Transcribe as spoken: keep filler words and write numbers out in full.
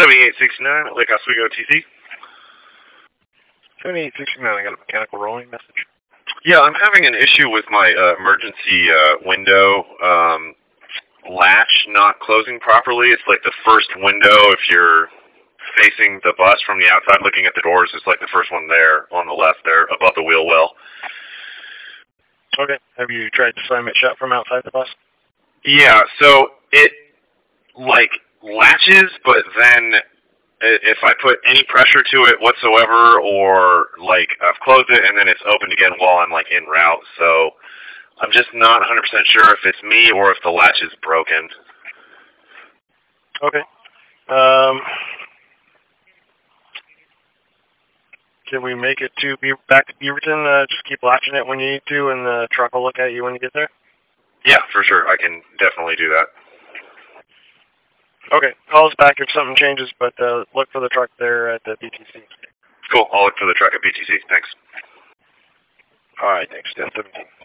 seventy-eight sixty-nine, Lake Oswego T C. seventy-eight sixty-nine, I got a mechanical rolling message. Yeah, I'm having an issue with my uh, emergency uh, window um, latch not closing properly. It's like the first window if you're facing the bus from the outside looking at the doors. It's like the first one there on the left there above the wheel well. Okay. Have you tried to slam it shut from outside the bus? Yeah, so it like latches, but then if I put any pressure to it whatsoever, or like I've closed it and then it's opened again while I'm like en route. So I'm just not one hundred percent sure if it's me or if the latch is broken. Okay. Um, can we make it to be back to Beaverton? Uh, just keep latching it when you need to, and the truck will look at you when you get there? Yeah, for sure. I can definitely do that. Okay. Call us back if something changes, but uh, look for the truck there at the B T C. Cool. I'll look for the truck at B T C. Thanks. All right. Thanks. ten seventeen.